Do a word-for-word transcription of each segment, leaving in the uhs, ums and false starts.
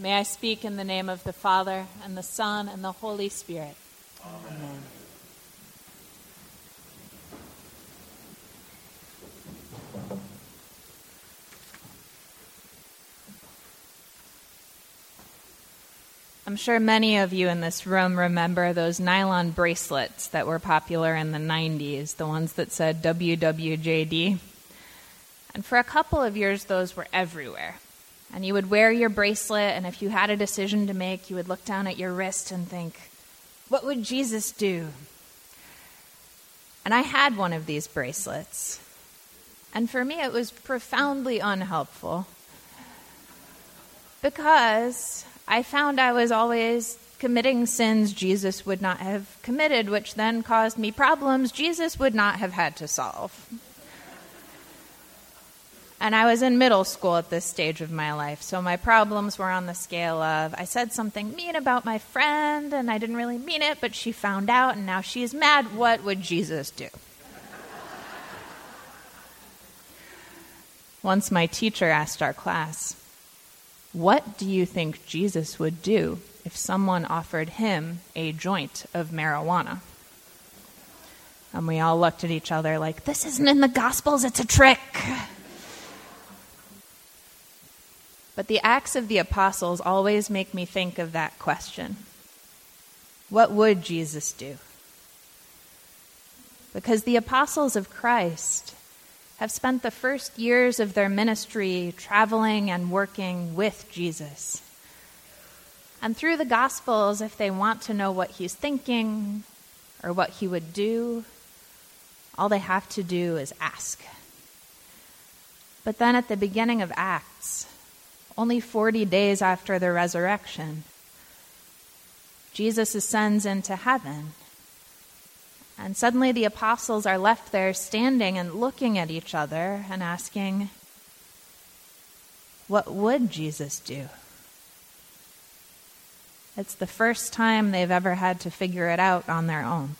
May I speak in the name of the Father, and the Son, and the Holy Spirit. Amen. Amen. I'm sure many of you in this room remember those nylon bracelets that were popular in the nineties, the ones that said W W J D. And for a couple of years, those were everywhere. And you would wear your bracelet, and if you had a decision to make, you would look down at your wrist and think, what would Jesus do? And I had one of these bracelets. And for me, it was profoundly unhelpful because I found I was always committing sins Jesus would not have committed, which then caused me problems Jesus would not have had to solve. And I was in middle school at this stage of my life, so my problems were on the scale of, I said something mean about my friend, and I didn't really mean it, but she found out, and now she's mad. What would Jesus do? Once my teacher asked our class, what do you think Jesus would do if someone offered him a joint of marijuana? And we all looked at each other like, this isn't in the Gospels, it's a trick. But the Acts of the Apostles always make me think of that question. What would Jesus do? Because the apostles of Christ have spent the first years of their ministry traveling and working with Jesus. And through the Gospels, if they want to know what he's thinking or what he would do, all they have to do is ask. But then at the beginning of Acts, only forty days after the resurrection, Jesus ascends into heaven. And suddenly the apostles are left there standing and looking at each other and asking, what would Jesus do? It's the first time they've ever had to figure it out on their own.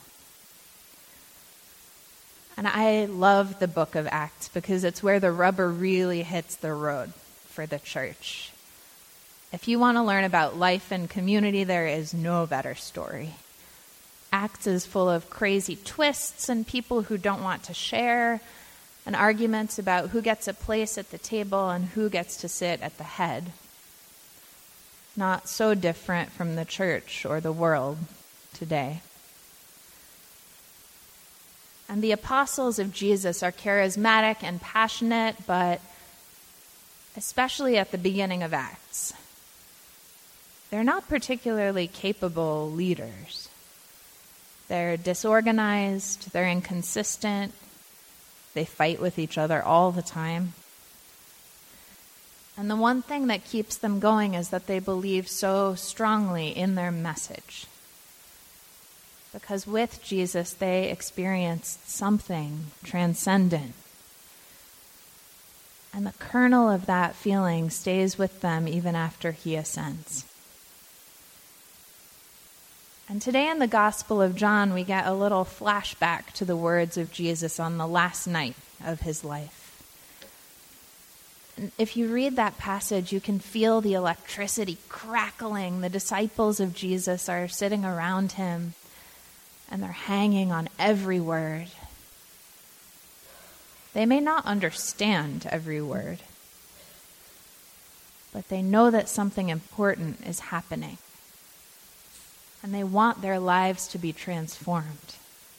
And I love the book of Acts because it's where the rubber really hits the road for the church. If you want to learn about life and community, there is no better story. Acts is full of crazy twists and people who don't want to share, and arguments about who gets a place at the table and who gets to sit at the head. Not so different from the church or the world today. And the apostles of Jesus are charismatic and passionate, but especially at the beginning of Acts, they're not particularly capable leaders. They're disorganized, they're inconsistent, they fight with each other all the time. And the one thing that keeps them going is that they believe so strongly in their message. Because with Jesus, they experienced something transcendent. And the kernel of that feeling stays with them even after he ascends. And today in the Gospel of John, we get a little flashback to the words of Jesus on the last night of his life. And if you read that passage, you can feel the electricity crackling. The disciples of Jesus are sitting around him, and they're hanging on every word. They may not understand every word, but they know that something important is happening. And they want their lives to be transformed.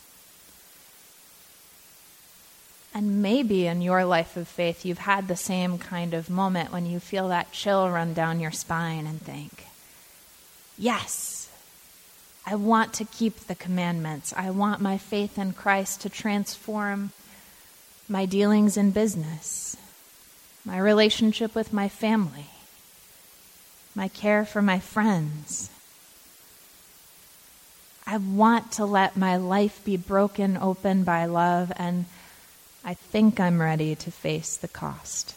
And maybe in your life of faith, you've had the same kind of moment when you feel that chill run down your spine and think, yes, I want to keep the commandments. I want my faith in Christ to transform my dealings in business, my relationship with my family, my care for my friends. I want to let my life be broken open by love, and I think I'm ready to face the cost.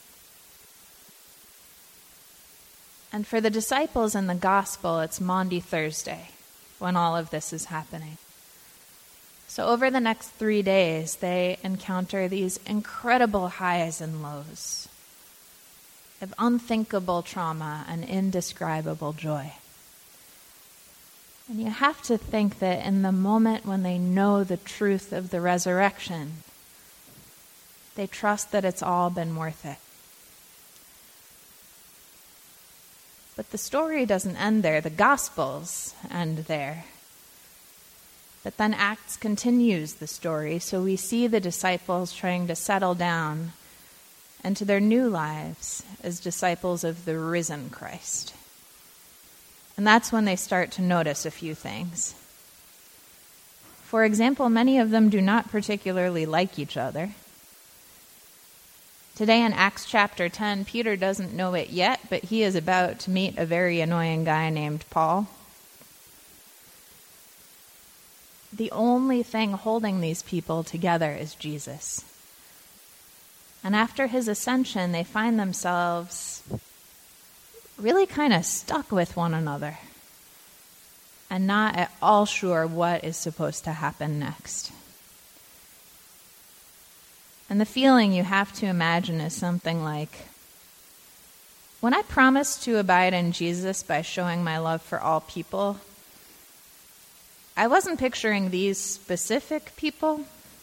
And for the disciples in the gospel, it's Maundy Thursday when all of this is happening. So over the next three days, they encounter these incredible highs and lows. of unthinkable trauma and indescribable joy. And you have to think that in the moment when they know the truth of the resurrection, they trust that it's all been worth it. But the story doesn't end there. The Gospels end there. But then Acts continues the story, so we see the disciples trying to settle down into their new lives as disciples of the risen Christ. And that's when they start to notice a few things. For example, many of them do not particularly like each other. Today in Acts chapter ten, Peter doesn't know it yet, but he is about to meet a very annoying guy named Paul. The only thing holding these people together is Jesus. And after his ascension, they find themselves really kind of stuck with one another and not at all sure what is supposed to happen next. And the feeling you have to imagine is something like, when I promised to abide in Jesus by showing my love for all people, I wasn't picturing these specific people,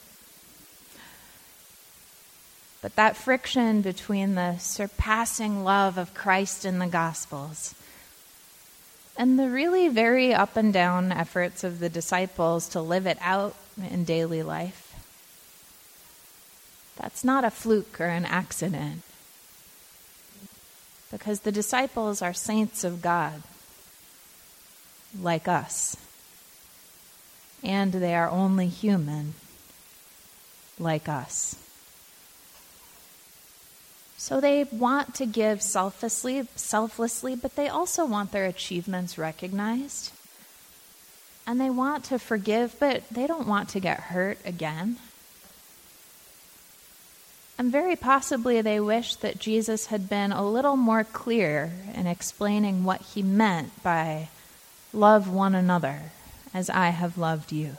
but that friction between the surpassing love of Christ in the Gospels and the really very up and down efforts of the disciples to live it out in daily life. That's not a fluke or an accident, because the disciples are saints of God, like us, and they are only human, like us. So they want to give selflessly, selflessly, but they also want their achievements recognized. And they want to forgive, but they don't want to get hurt again. And very possibly they wish that Jesus had been a little more clear in explaining what he meant by love one another as I have loved you.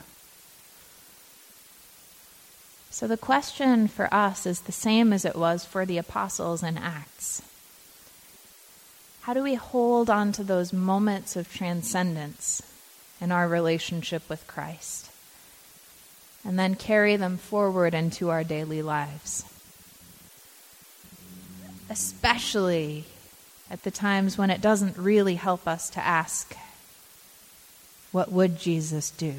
So the question for us is the same as it was for the apostles in Acts. How do we hold on to those moments of transcendence in our relationship with Christ, and then carry them forward into our daily lives? Especially at the times when it doesn't really help us to ask, what would Jesus do?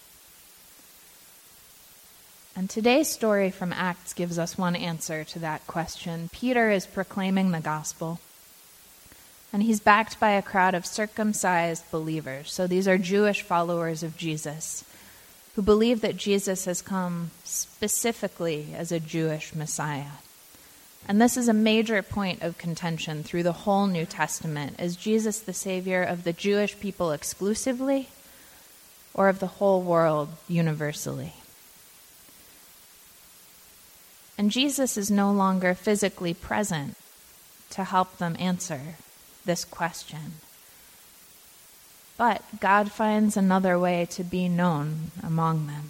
And today's story from Acts gives us one answer to that question. Peter is proclaiming the gospel, and he's backed by a crowd of circumcised believers. So these are Jewish followers of Jesus who believe that Jesus has come specifically as a Jewish Messiah. And this is a major point of contention through the whole New Testament. Is Jesus the Savior of the Jewish people exclusively, or of the whole world universally? And Jesus is no longer physically present to help them answer this question. But God finds another way to be known among them.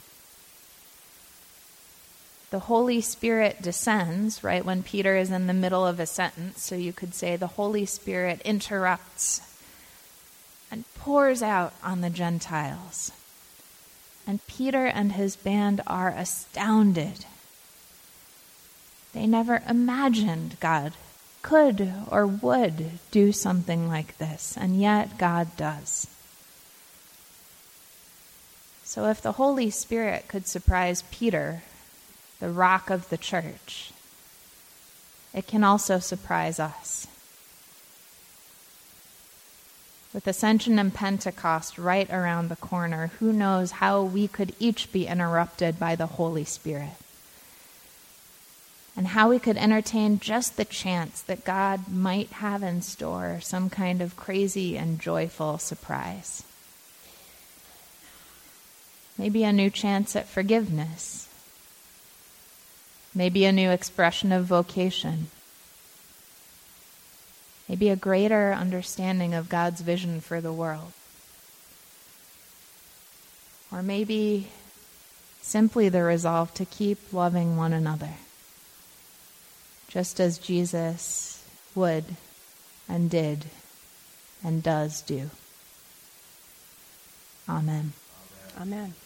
The Holy Spirit descends right when Peter is in the middle of a sentence, so you could say the Holy Spirit interrupts and pours out on the Gentiles. And Peter and his band are astounded. They never imagined God could or would do something like this, and yet God does. So if the Holy Spirit could surprise Peter, the rock of the church, it can also surprise us. With Ascension and Pentecost right around the corner, who knows how we could each be interrupted by the Holy Spirit, and how we could entertain just the chance that God might have in store some kind of crazy and joyful surprise. Maybe a new chance at forgiveness. Maybe a new expression of vocation. Maybe a greater understanding of God's vision for the world. Or maybe simply the resolve to keep loving one another, just as Jesus would and did and does do. Amen. Amen.